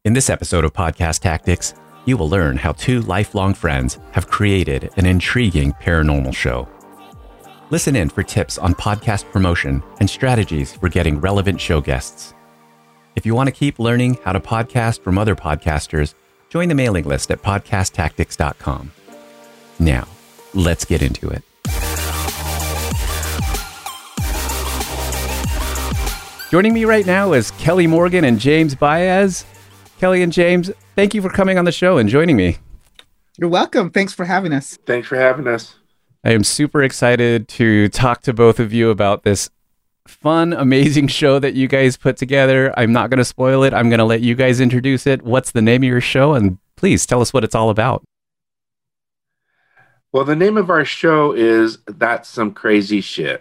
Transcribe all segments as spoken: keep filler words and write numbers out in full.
In this episode of Podcast Tactics, you will learn how two lifelong friends have created an intriguing paranormal show. Listen in for tips on podcast promotion and strategies for getting relevant show guests. If you want to keep learning how to podcast from other podcasters, join the mailing list at podcast tactics dot com. Now, let's get into it. Joining me right now is Kelly Morgan and James Baez. Kelly and James, thank you for coming on the show and joining me. You're welcome. Thanks for having us. Thanks for having us. I am super excited to talk to both of you about this fun, amazing show that you guys put together. I'm not going to spoil it. I'm going to let you guys introduce it. What's the name of your show? And please tell us what it's all about. Well, the name of our show is That's Some Crazy Shit.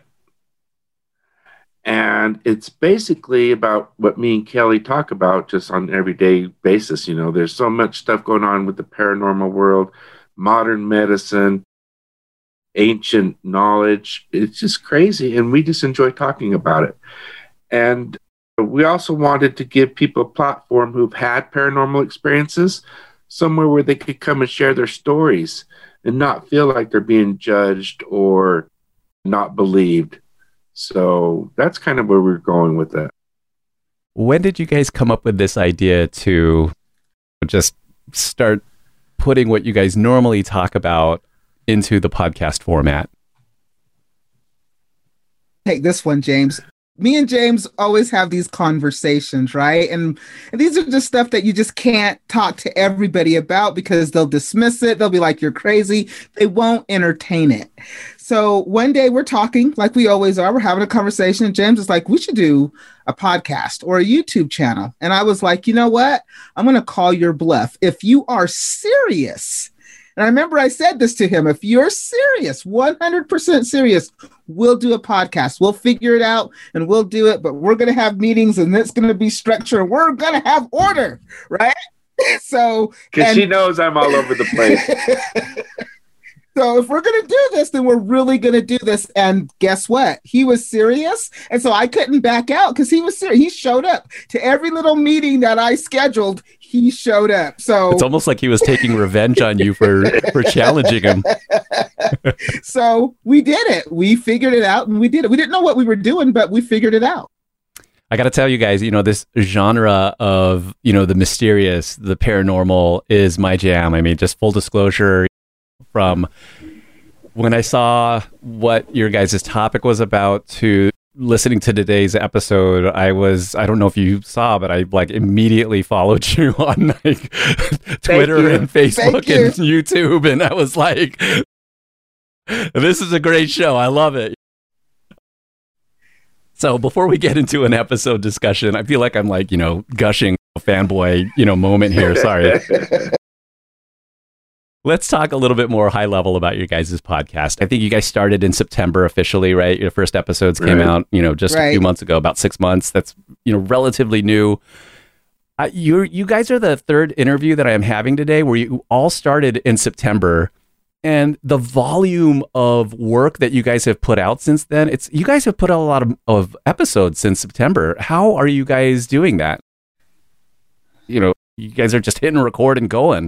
And it's basically about what me and Kelly talk about just on an everyday basis. You know, there's so much stuff going on with the paranormal world, modern medicine, ancient knowledge. It's just crazy. And we just enjoy talking about it. And we also wanted to give people a platform who've had paranormal experiences, somewhere where they could come and share their stories and not feel like they're being judged or not believed. So that's kind of where we're going with that. When did you guys come up with this idea to just start putting what you guys normally talk about into the podcast format? Take this one, James. Me and James always have these conversations, right? And, and these are just stuff that you just can't talk to everybody about because they'll dismiss it. They'll be like, you're crazy. They won't entertain it. So one day we're talking like we always are. We're having a conversation. And James is like, we should do a podcast or a YouTube channel. And I was like, you know what? I'm going to call your bluff. If you are serious, and I remember I said this to him, if you're serious, one hundred percent serious, we'll do a podcast. We'll figure it out and we'll do it, but we're going to have meetings and it's going to be structured and we're going to have order, right? So, because she knows I'm all over the place. So if we're going to do this, then we're really going to do this. And guess what? He was serious. And so I couldn't back out because he was serious. He showed up to every little meeting that I scheduled. He showed up. So it's almost like he was taking revenge on you for, for challenging him. So we did it. We figured it out and we did it. We didn't know what we were doing, but we figured it out. I got to tell you guys, you know, this genre of, you know, the mysterious, the paranormal is my jam. I mean, just full disclosure, from when I saw what your guys' topic was about to listening to today's episode, I was, I don't know if you saw, but I like immediately followed you on like Twitter and Facebook and YouTube. And I was like, this is a great show. I love it. So before we get into an episode discussion, I feel like I'm like, you know, gushing a fanboy, you know, moment here. Sorry. Let's talk a little bit more high level about your guys' podcast. I think you guys started in September officially, right? Your first episodes came right. out, you know, just right. a few months ago, about six months. That's, you know, relatively new. Uh, you you guys are the third interview that I am having today where you all started in September. And the volume of work that you guys have put out since then, it's you guys have put out a lot of, of episodes since September. How are you guys doing that? You know, you guys are just hitting record and going.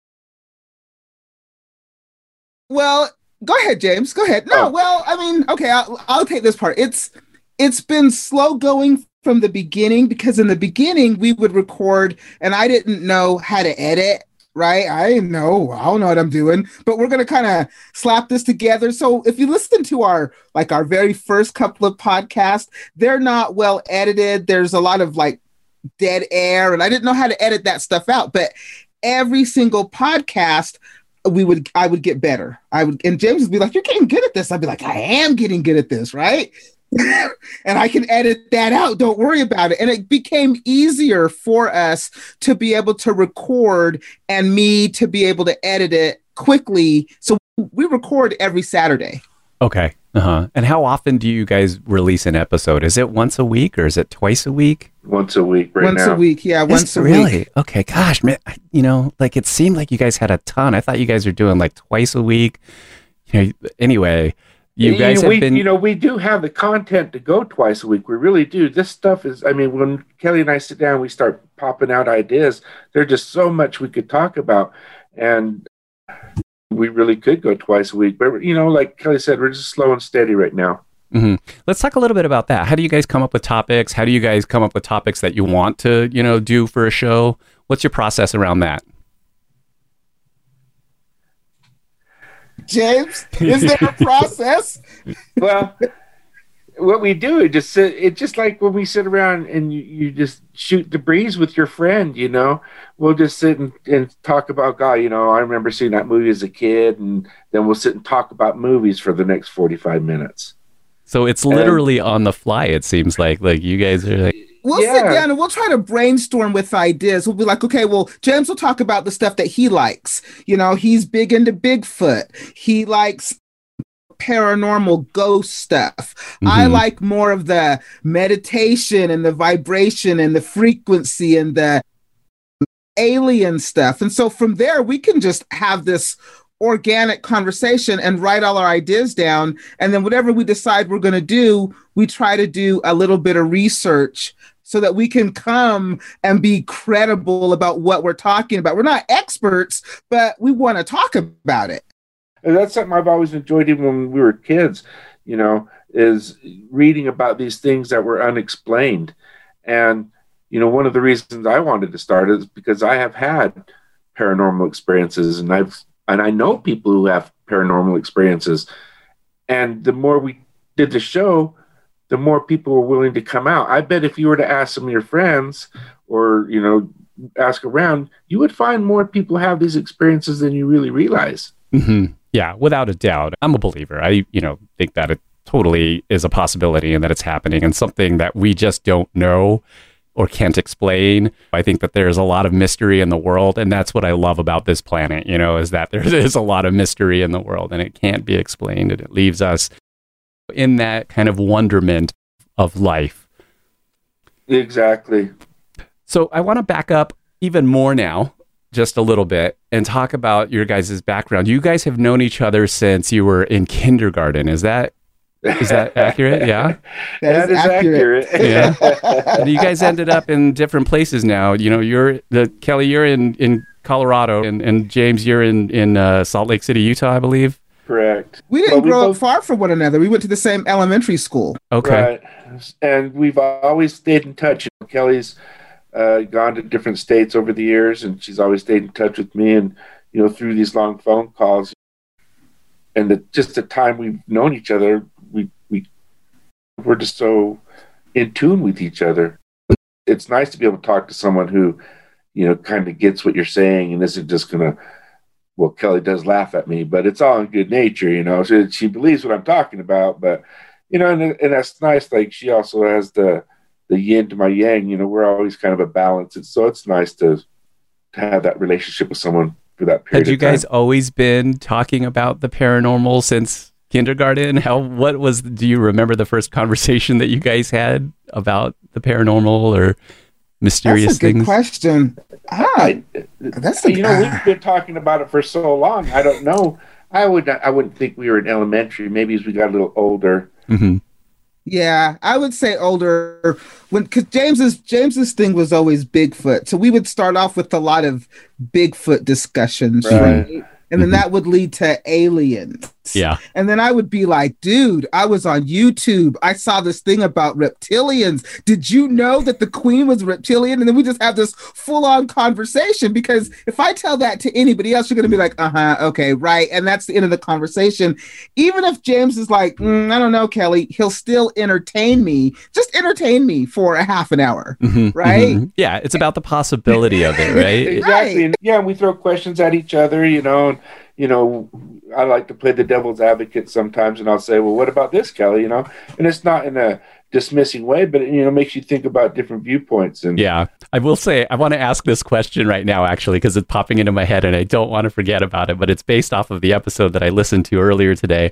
Well, go ahead, James. Go ahead. No, well, I mean, okay, I'll, I'll take this part. It's it's been slow going from the beginning because in the beginning we would record and I didn't know how to edit, right? I didn't know. I don't know what I'm doing, but we're going to kind of slap this together. So if you listen to our, like our very first couple of podcasts, they're not well edited. There's a lot of like dead air and I didn't know how to edit that stuff out, but every single podcast we would, I would get better. I would, and James would be like, you're getting good at this. I'd be like, I am getting good at this. Right. And I can edit that out. Don't worry about it. And it became easier for us to be able to record and me to be able to edit it quickly. So we record every Saturday. Okay. Uh-huh. And how often do you guys release an episode? Is it once a week or is it twice a week? Once a week right once now. Once a week, yeah, once it's a really? week. Really? Okay, gosh, man, you know, like it seemed like you guys had a ton. I thought you guys were doing like twice a week. You know, anyway, You guys you, have we, been, you know, we do have the content to go twice a week. We really do. This stuff is, I mean, when Kelly and I sit down, we start popping out ideas. There's just so much we could talk about, and we really could go twice a week. But, you know, like Kelly said, we're just slow and steady right now. Mm-hmm. Let's talk a little bit about that. How do you guys come up with topics? How do you guys come up with topics that you want to, you know, do for a show? What's your process around that? James, is there a process? Well, what we do is just sit, it's just like when we sit around and you, you just shoot the breeze with your friend, you know. We'll just sit and, and talk about, God, you know, I remember seeing that movie as a kid, and then we'll sit and talk about movies for the next forty-five minutes. So it's literally and, on the fly, it seems like. Like you guys are like... We'll yeah. sit down and we'll try to brainstorm with ideas. We'll be like, okay, well, James will talk about the stuff that he likes. You know, he's big into Bigfoot. He likes paranormal ghost stuff. Mm-hmm. I like more of the meditation and the vibration and the frequency and the alien stuff. And so from there, we can just have this organic conversation and write all our ideas down. And then whatever we decide we're going to do, we try to do a little bit of research so that we can come and be credible about what we're talking about. We're not experts, but we want to talk about it. And that's something I've always enjoyed, even when we were kids, you know, is reading about these things that were unexplained. And, you know, one of the reasons I wanted to start is because I have had paranormal experiences, and I've and I know people who have paranormal experiences. And the more we did the show, the more people were willing to come out. I bet if you were to ask some of your friends or, you know, ask around, you would find more people have these experiences than you really realize. Mm-hmm. Yeah, without a doubt. I'm a believer. I, you know, think that it totally is a possibility and that it's happening and something that we just don't know or can't explain. I think that there's a lot of mystery in the world, and that's what I love about this planet, you know, is that there is a lot of mystery in the world and it can't be explained, and it leaves us in that kind of wonderment of life. Exactly. So I want to back up even more now, just a little bit, and talk about your guys' background. You guys have known each other since you were in kindergarten. Is that is that accurate? Yeah. that, that is, is accurate. accurate. Yeah. And you guys ended up in different places now. You know, you're the Kelly, you're in, in Colorado, and, and James, you're in, in uh, Salt Lake City, Utah, I believe. Correct. We didn't well, grow we both... up far from one another. We went to the same elementary school. Okay. Right. And we've always stayed in touch. You know, Kelly's uh, gone to different states over the years, and she's always stayed in touch with me. And, you know, through these long phone calls and the, just the time we've known each other, we, we, we're just so in tune with each other. It's nice to be able to talk to someone who, you know, kind of gets what you're saying and isn't just going to, well, Kelly does laugh at me, but it's all in good nature, you know. She, she believes what I'm talking about, but, you know, and, and that's nice. Like, she also has the the yin to my yang, you know. We're always kind of a balance. It's, so it's nice to, to have that relationship with someone for that period. Had you of time. guys always been talking about the paranormal since kindergarten? How, what was, do you remember the first conversation that you guys had about the paranormal or mysterious that's a things? Good question. Ah, that's a, you know, we've been talking about it for so long. I don't know. I would I wouldn't think we were in elementary. Maybe as we got a little older. Mm-hmm. Yeah, I would say older. When because James's James's thing was always Bigfoot, so we would start off with a lot of Bigfoot discussions, right? right? And then that would lead to aliens. Yeah. And then I would be like, dude, I was on YouTube. I saw this thing about reptilians. Did you know that the queen was reptilian? And then we just have this full-on conversation, because if I tell that to anybody else, you're going to be like, uh-huh, okay, right. And that's the end of the conversation. Even if James is like, mm, I don't know, Kelly, he'll still entertain me. Just entertain me for a half an hour, mm-hmm, right? Mm-hmm. Yeah, it's about the possibility of it, right? Exactly. Right. And yeah, we throw questions at each other, you know, and, you know, I like to play the devil's advocate sometimes, and I'll say, well, what about this, Kelly? You know, and it's not in a dismissing way, but, you know, makes you think about different viewpoints. And yeah, I will say, I want to ask this question right now, actually, because it's popping into my head and I don't want to forget about it, but it's based off of the episode that I listened to earlier today.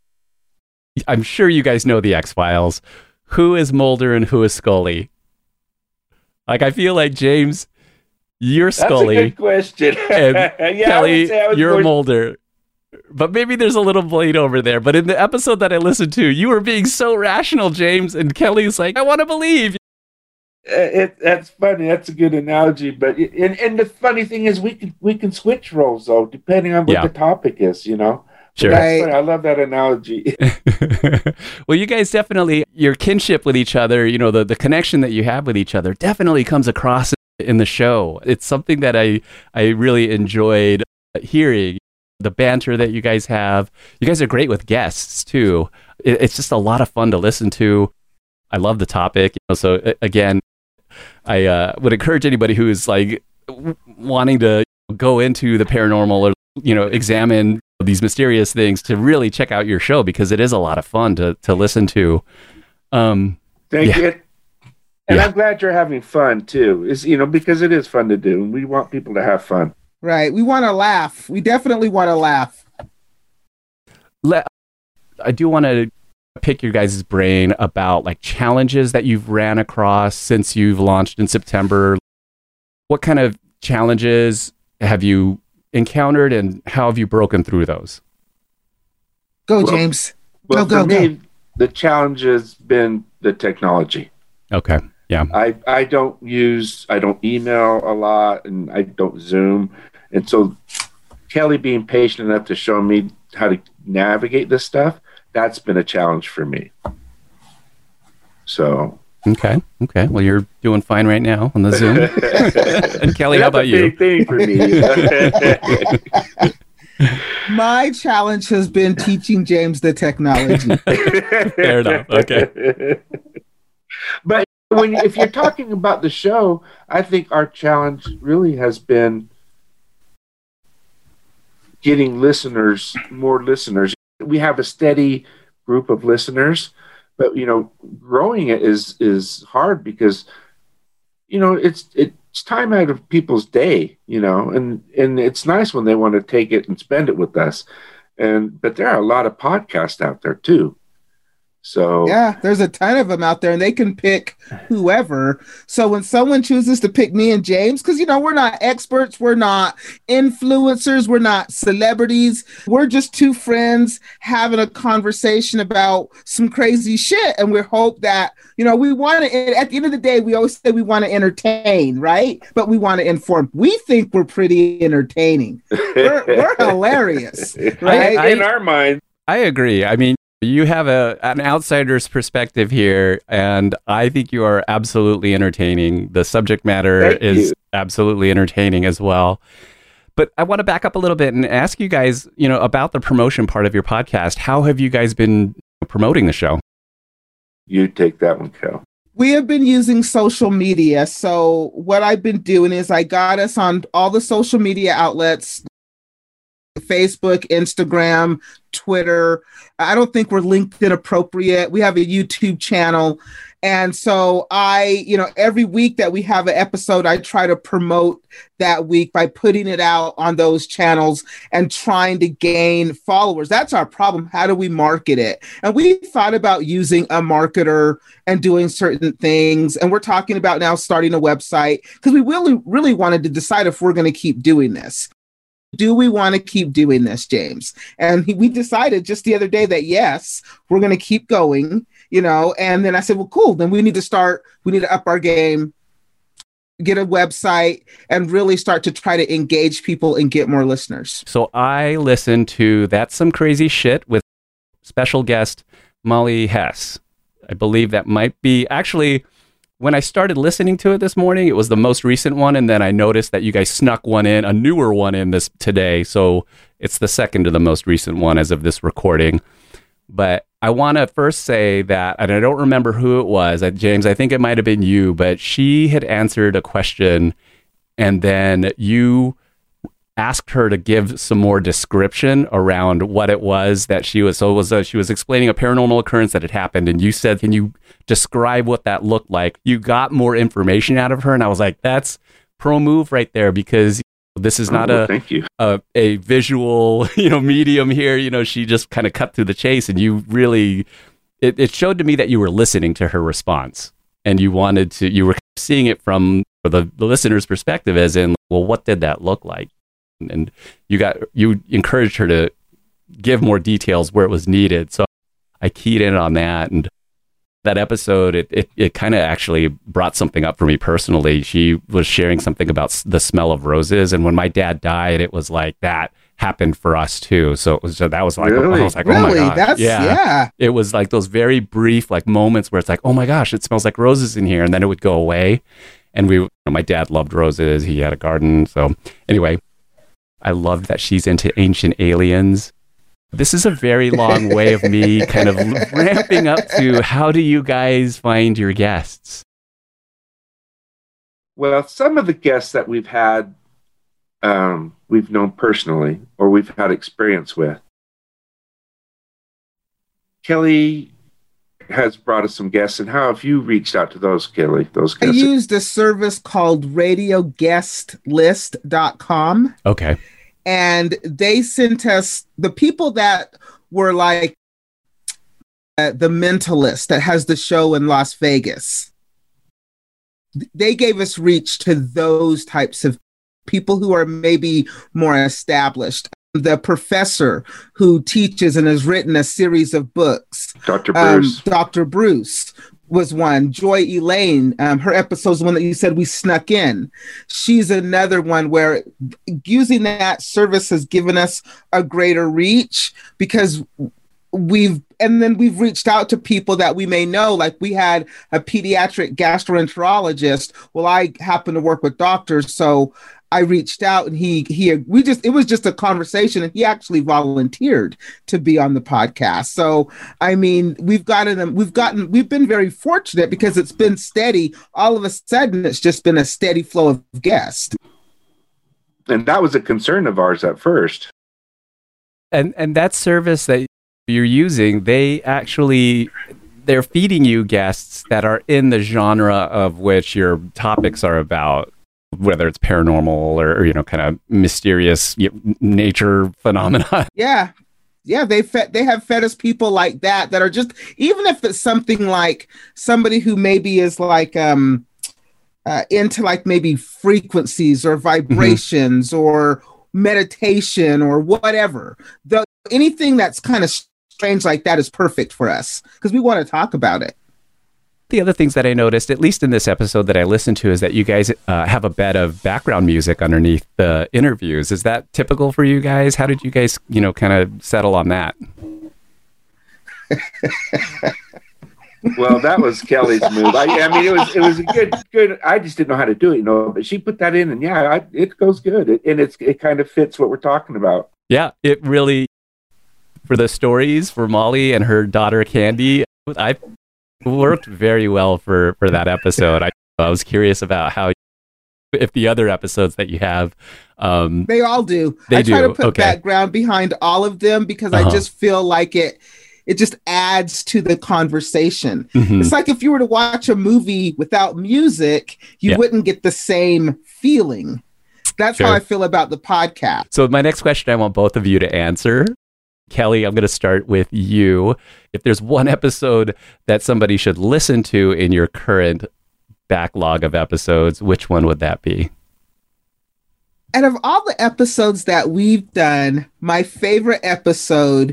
I'm sure you guys know the X-Files. Who is Mulder and who is Scully? Like, I feel like, James, you're Scully. That's a good question. And yeah, Kelly, you're more... Mulder. but maybe there's a little bleed over there. But in the episode that I listened to, you were being so rational, James, and Kelly's like, I want to believe. It, that's funny. That's a good analogy. But it, and, and the funny thing is, we can we can switch roles though, depending on what yeah. the topic is. You know. Sure. Right. I love that analogy. Well, you guys definitely, your kinship with each other, you know, the, the connection that you have with each other definitely comes across in the show. It's something that I, I really enjoyed hearing, the banter that you guys have. You guys are great with guests, too. It, it's just a lot of fun to listen to. I love the topic. You know, so, again, I uh, would encourage anybody who is, like, w- wanting to go into the paranormal or, you know, examine these mysterious things to really check out your show, because it is a lot of fun to to listen to. Um, Thank yeah. you. And yeah. I'm glad you're having fun too. Is you know, because it is fun to do. And we want people to have fun. Right. We want to laugh. We definitely want to laugh. Let, I do want to pick your guys' brain about like challenges that you've ran across since you've launched in September. What kind of challenges have you encountered, and how have you broken through those? Go, well, James. Well, go, for go, me, go. The challenge has been the technology. Okay. Yeah. I, I don't use, I don't email a lot, and I don't Zoom. And so Kelly being patient enough to show me how to navigate this stuff, that's been a challenge for me. So... Okay. Okay. Well, you're doing fine right now on the Zoom. And Kelly, how about you? Big thing for me. My challenge has been teaching James the technology. Fair enough. Okay. But when if you're talking about the show, I think our challenge really has been getting listeners, more listeners. We have a steady group of listeners. But, you know, growing it is is hard because, you know, it's it's time out of people's day, you know, and, and it's nice when they want to take it and spend it with us. And but there are a lot of podcasts out there, too. So yeah, there's a ton of them out there, and they can pick whoever. So when someone chooses to pick me and James, because, you know, we're not experts, we're not influencers, we're not celebrities. We're just two friends having a conversation about some crazy shit. And we hope that, you know, we want to, at the end of the day, we always say we want to entertain, right? But we want to inform. We think we're pretty entertaining. We're, we're hilarious, right? I, I, In our mind. I agree. I mean, you have a an outsider's perspective here, and I think you are absolutely entertaining. The subject matter Thank is you. absolutely entertaining as well. But I want to back up a little bit and ask you guys, you know, about the promotion part of your podcast. How have you guys been promoting the show? You take that one, Cal. We have been using social media. So what I've been doing is I got us on all the social media outlets, Facebook, Instagram, Twitter. I don't think we're LinkedIn appropriate. We have a YouTube channel. And so I, you know, every week that we have an episode, I try to promote that week by putting it out on those channels and trying to gain followers. That's our problem. How do we market it? And we thought about using a marketer and doing certain things. And we're talking about now starting a website because we really, really wanted to decide if we're going to keep doing this. Do we want to keep doing this, James? And he, we decided just the other day that, yes, we're going to keep going, you know, and then I said, well, cool. Then we need to start, we need to up our game, get a website, and really start to try to engage people and get more listeners. So I listened to That's Some Crazy Shit with special guest Molly Hess. I believe that might be actually... When I started listening to it this morning, it was the most recent one, and then I noticed that you guys snuck one in, a newer one in this today, so it's the second to the most recent one as of this recording. But I want to first say that, and I don't remember who it was, James, I think it might have been you, but she had answered a question, and then you asked her to give some more description around what it was that she was. So it was a, she was explaining a paranormal occurrence that had happened, and you said, "Can you describe what that looked like?" You got more information out of her, and I was like, "That's pro move right there," because this is not oh, a, thank you. a a visual, you know, medium here. You know, she just kind of cut through the chase, and you really it, it showed to me that you were listening to her response, and you wanted to you were seeing it from the, the listener's perspective, as in, well, what did that look like? And you got you encouraged her to give more details where it was needed. So I keyed in on that, and that episode, it it, it kind of actually brought something up for me personally. She was sharing something about the smell of roses, and when my dad died, it was like that happened for us too. So it was so that was like really? I was like, really? oh my god, that's yeah. yeah. It was like those very brief like moments where it's like, oh my gosh, it smells like roses in here, and then it would go away. And we, you know, my dad loved roses. He had a garden. So anyway, I loved that she's into ancient aliens. This is a very long way of me kind of ramping up to how do you guys find your guests? Well, some of the guests that we've had, um, we've known personally or we've had experience with. Kelly has brought us some guests, and how have you reached out to those, Kelly? Those guests? I used a service called radio guest list dot com. Okay. And they sent us the people that were like uh, The Mentalist that has the show in Las Vegas. They gave us reach to those types of people who are maybe more established. The professor who teaches and has written a series of books. Doctor Bruce. Um, Doctor Bruce was one. Joy Elaine, um, her episode's one that you said we snuck in. She's another one where using that service has given us a greater reach because we've, and then we've reached out to people that we may know. Like we had a pediatric gastroenterologist. Well, I happen to work with doctors, so I reached out and he, he, we just, it was just a conversation and he actually volunteered to be on the podcast. So, I mean, we've gotten, we've gotten, we've been very fortunate because it's been steady. All of a sudden, it's just been a steady flow of guests. And that was a concern of ours at first. And, and that service that you're using, they actually, they're feeding you guests that are in the genre of which your topics are about. Whether it's paranormal or, or you know, kind of mysterious you know, nature phenomena. Yeah. Yeah. They fed, they have fed us people like that, that are just, even if it's something like somebody who maybe is like, um, uh, into like maybe frequencies or vibrations mm-hmm. or meditation or whatever, the, anything that's kind of strange like that is perfect for us because we want to talk about it. The other things that I noticed, at least in this episode that I listened to, is that you guys uh, have a bed of background music underneath the interviews. Is that typical for you guys? How did you guys, you know, kind of settle on that? Well, that was Kelly's move. I, I mean, it was it was a good good. I just didn't know how to do it, you know. But she put that in, and yeah, I, it goes good, it, and it's it kind of fits what we're talking about. Yeah, it really for the stories for Molly and her daughter Candy. I. Worked very well for, for that episode. I, I was curious about how, if the other episodes that you have, um, they all do. They I do. try to put okay. background behind all of them because uh-huh. I just feel like it. It just adds to the conversation. Mm-hmm. It's like if you were to watch a movie without music, you yeah. wouldn't get the same feeling. That's sure. how I feel about the podcast. So my next question, I want both of you to answer. Kelly, I'm going to start with you. If there's one episode that somebody should listen to in your current backlog of episodes, which one would that be? Out of all the episodes that we've done, my favorite episode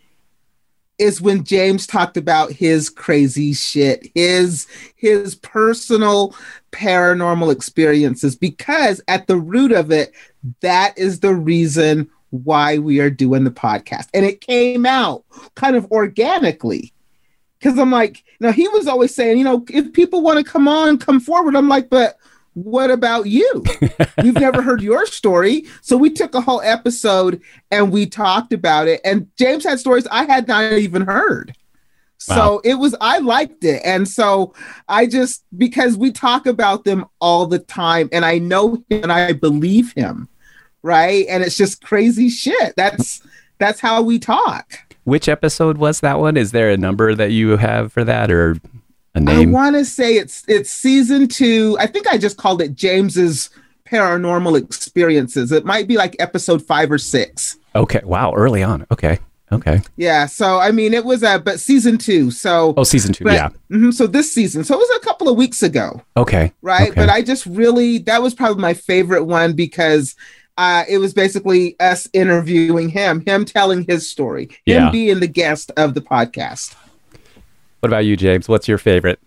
is when James talked about his crazy shit, his his personal paranormal experiences, because at the root of it, that is the reason why we are doing the podcast. And it came out kind of organically because I'm like, you know, he was always saying, you know, if people want to come on, come forward. I'm like, but what about you? We've never heard your story. So we took a whole episode and we talked about it. And James had stories I had not even heard. Wow. So it was, I liked it. And so I just, because we talk about them all the time and I know him and I believe him. Right. And it's just crazy shit. That's that's how we talk. Which episode was that one? Is there a number that you have for that or a name? I want to say it's it's season two. I think I just called it James's Paranormal Experiences. It might be like episode five or six. Okay. Wow. Early on. Okay. Okay. Yeah. So, I mean, it was a, but season two. So, oh, season two. But, yeah. Mm-hmm, so this season. So it was a couple of weeks ago. Okay. Right. Okay. But I just really, that was probably my favorite one because uh, it was basically us interviewing him, him telling his story, yeah. him being the guest of the podcast. What about you, James? What's your favorite?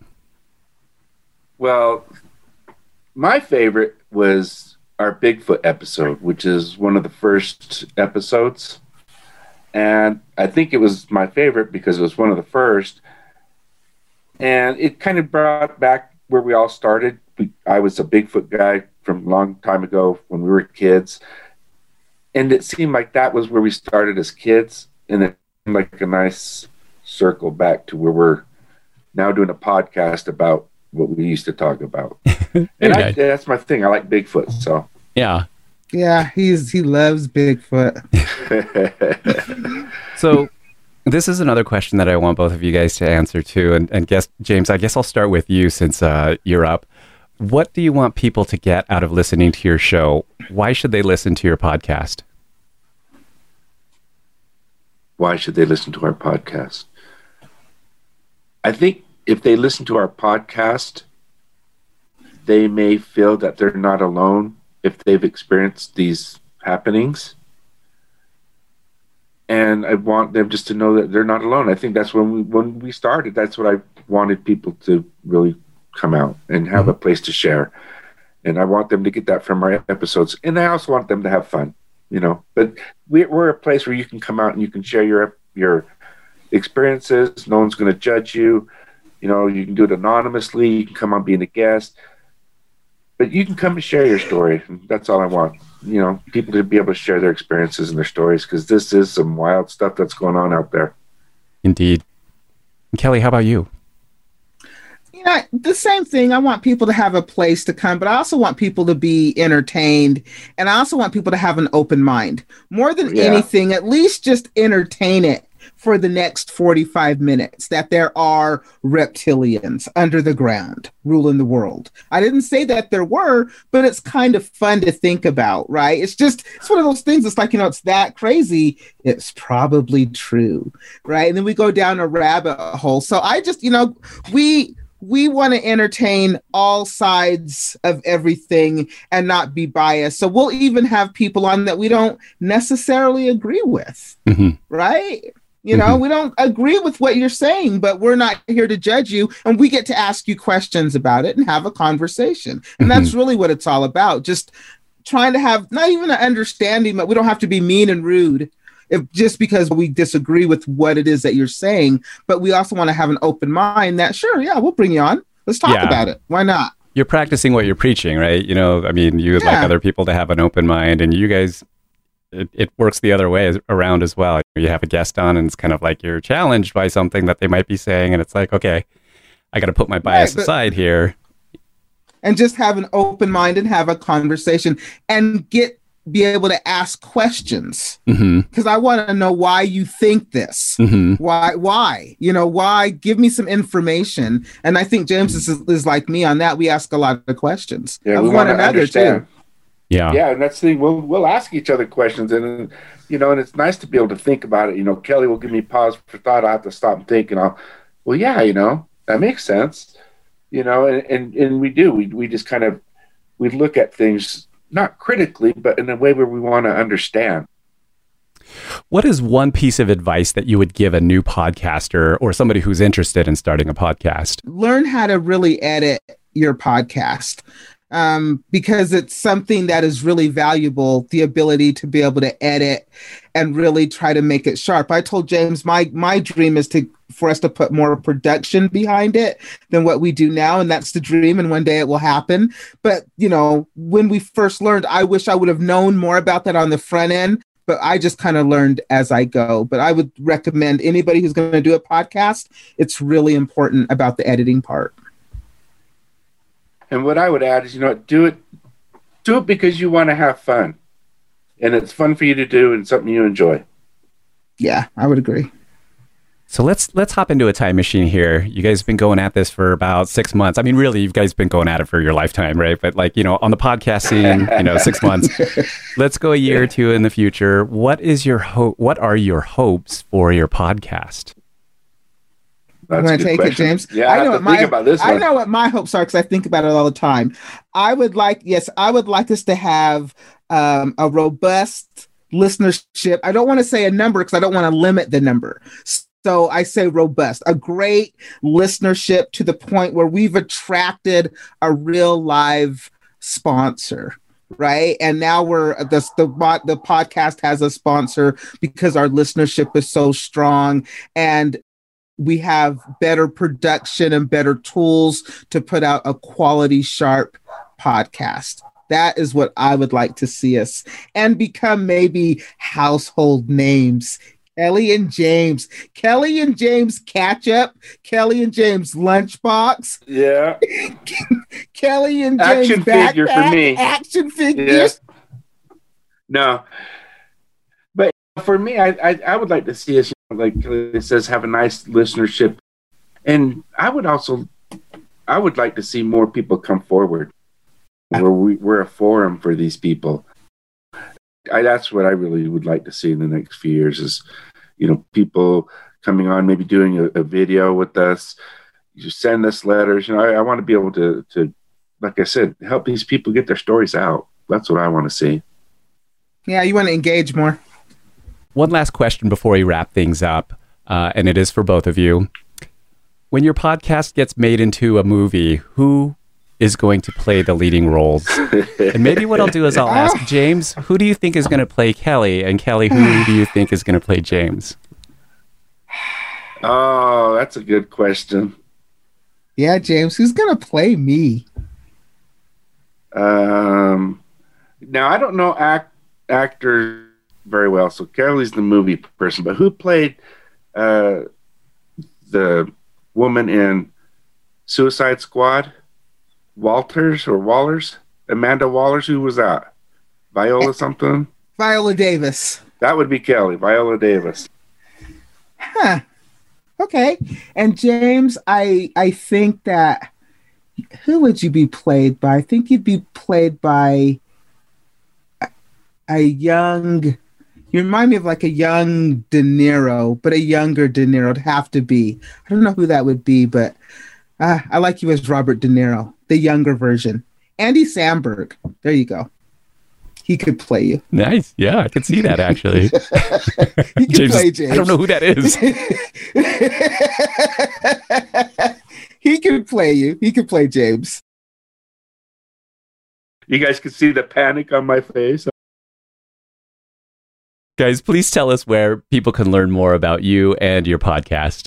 Well, my favorite was our Bigfoot episode, which is one of the first episodes. And I think it was my favorite because it was one of the first. And it kind of brought back where we all started. We, I was a Bigfoot guy from a long time ago when we were kids. And it seemed like that was where we started as kids. And it seemed like a nice circle back to where we're now doing a podcast about what we used to talk about. And I, that's my thing. I like Bigfoot. So yeah. Yeah, he's he loves Bigfoot. So this is another question that I want both of you guys to answer too. And, and guess, James, I guess I'll start with you since uh, you're up. What do you want people to get out of listening to your show? Why should they listen to your podcast? Why should they listen to our podcast? I think if they listen to our podcast, they may feel that they're not alone if they've experienced these happenings. And I want them just to know that they're not alone. I think that's when we when we started. That's what I wanted people to really come out and have mm-hmm. a place to share. And I want them to get that from our episodes. And I also want them to have fun, you know. But we, we're a place where you can come out and you can share your your experiences. No one's going to judge you. You know, you can do it anonymously. You can come on being a guest. But you can come and share your story. That's all I want. You know, people to be able to share their experiences and their stories, because this is some wild stuff that's going on out there. Indeed. And Kelly, how about you? You know, the same thing. I want people to have a place to come, but I also want people to be entertained. And I also want people to have an open mind. More than yeah. anything, at least just entertain it for the next forty-five minutes, that there are reptilians under the ground ruling the world. I didn't say that there were, but it's kind of fun to think about, right? It's just, it's one of those things. It's like, you know, it's that crazy. It's probably true, right? And then we go down a rabbit hole. So I just, you know, we... we want to entertain all sides of everything and not be biased. So we'll even have people on that we don't necessarily agree with, mm-hmm. right? You know, mm-hmm. we don't agree with what you're saying, but we're not here to judge you. And we get to ask you questions about it and have a conversation. And mm-hmm. that's really what it's all about. Just trying to have not even an understanding, but we don't have to be mean and rude. If just because we disagree with what it is that you're saying, but we also want to have an open mind that, sure, yeah, we'll bring you on. Let's talk yeah. about it. Why not? You're practicing what you're preaching, right? You know, I mean, you would yeah. like other people to have an open mind, and you guys, it, it works the other way around as well. You have a guest on, and it's kind of like you're challenged by something that they might be saying, and it's like, okay, I got to put my bias right, but, aside here. And just have an open mind and have a conversation and get be able to ask questions, because mm-hmm. I want to know why you think this. Mm-hmm. Why, why, you know, why? Give me some information. And I think James is, is like me on that. We ask a lot of questions. Yeah, we want to understand. Too. Yeah, yeah, and that's the thing. We'll we'll ask each other questions, and you know, and it's nice to be able to think about it. You know, Kelly will give me pause for thought. I have to stop and think, and I'll, well, yeah, you know, that makes sense. You know, and and, and we do. We we just kind of we look at things. Not critically, but in a way where we want to understand. What is one piece of advice that you would give a new podcaster or somebody who's interested in starting a podcast? Learn how to really edit your podcast, um, because it's something that is really valuable, the ability to be able to edit and really try to make it sharp. I told James, my my dream is to for us to put more production behind it than what we do now. And that's the dream. And one day it will happen. But, you know, when we first learned, I wish I would have known more about that on the front end, but I just kind of learned as I go. But I would recommend anybody who's going to do a podcast, it's really important about the editing part. And what I would add is, you know, do it, do it because you want to have fun, and it's fun for you to do and something you enjoy. Yeah, I would agree. So let's let's hop into a time machine here. You guys have been going at this for about six months. I mean, really, you guys been going at it for your lifetime, right? But like, you know, on the podcast scene, you know, six months. Let's go a year or two in the future. What is your hope? What are your hopes for your podcast? That's I'm going to take question. it, James. Yeah, I know I what my think about this I one. know what my hopes are because I think about it all the time. I would like, yes, I would like us to have um, a robust listenership. I don't want to say a number because I don't want to limit the number. So I say robust, a great listenership to the point where we've attracted a real live sponsor. Right. And now we're the, the the podcast has a sponsor because our listenership is so strong, and we have better production and better tools to put out a quality, sharp podcast. That is what I would like to see us, and become maybe household names. Kelly and James, Kelly and James Ketchup, Kelly and James Lunchbox. Yeah. Kelly and James action backpack, figure for me. Action figures. Yeah. No. But for me, I, I I would like to see us, you know, like it says, have a nice listenership. And I would also, I would like to see more people come forward where we, we're a forum for these people. I, that's what I really would like to see in the next few years is, you know, people coming on, maybe doing a, a video with us. You send us letters. You know, I, I want to be able to, to, like I said, help these people get their stories out. That's what I want to see. Yeah, you want to engage more. One last question before we wrap things up, uh, and it is for both of you. When your podcast gets made into a movie, who is going to play the leading roles? And maybe what I'll do is I'll ask James, who do you think is going to play Kelly? And Kelly, who do you think is going to play James? Oh, that's a good question. Yeah, James, who's going to play me? Um, now, I don't know act, actors very well, so Kelly's the movie person, but who played uh, the woman in Suicide Squad? Walters or Wallers? Amanda Wallers, who was that? Viola something? Viola Davis. That would be Kelly, Viola Davis. Huh. Okay. And James, I I think that, who would you be played by? I think you'd be played by a, a young, you remind me of like a young De Niro, but a younger De Niro. It'd have to be. I don't know who that would be, but uh, I like you as Robert De Niro, the younger version. Andy Samberg. There you go. He could play you. Nice. Yeah, I could see that actually. He could James, play James. I don't know who that is. He could play you. He could play James. You guys can see the panic on my face. Guys, please tell us where people can learn more about you and your podcast.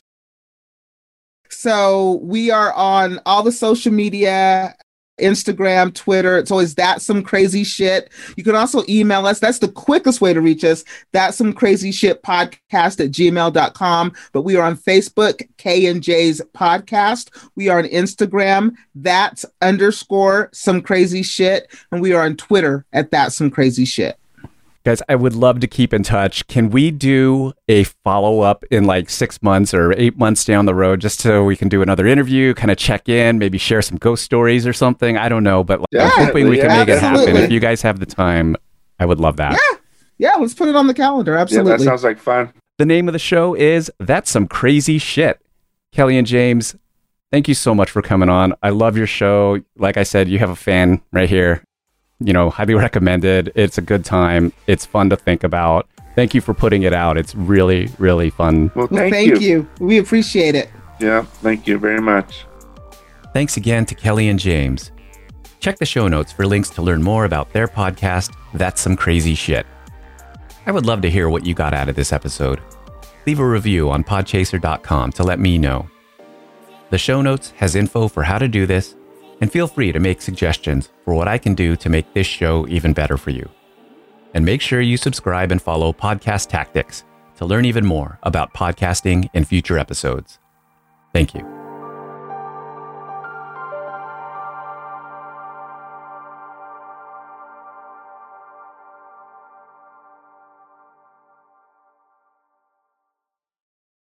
So we are on all the social media, Instagram, Twitter. It's always That's Some Crazy Shit. You can also email us. That's the quickest way to reach us. That's Some Crazy Shit Podcast at gmail dot com. But we are on Facebook, K and J's Podcast. We are on Instagram, That's underscore Some Crazy Shit. And we are on Twitter at That's Some Crazy Shit. Guys, I would love to keep in touch. Can we do a follow-up in like six months or eight months down the road just so we can do another interview, kind of check in, maybe share some ghost stories or something? I don't know, but like, yeah, I'm hoping we yeah, can make absolutely. it happen. If you guys have the time, I would love that. Yeah, yeah, let's put it on the calendar. Absolutely. Yeah, that sounds like fun. The name of the show is That's Some Crazy Shit. Kelly and James, thank you so much for coming on. I love your show. Like I said, you have a fan right here. You know, highly recommended. It's a good time. It's fun to think about. Thank you for putting it out. It's really, really fun. Well, Well, thank, thank you. you. We appreciate it. Yeah, thank you very much. Thanks again to Kelly and James. Check the show notes for links to learn more about their podcast, That's Some Crazy Shit. I would love to hear what you got out of this episode. Leave a review on podchaser dot com to let me know. The show notes has info for how to do this, and feel free to make suggestions for what I can do to make this show even better for you. And make sure you subscribe and follow Podcast Tactics to learn even more about podcasting in future episodes. Thank you.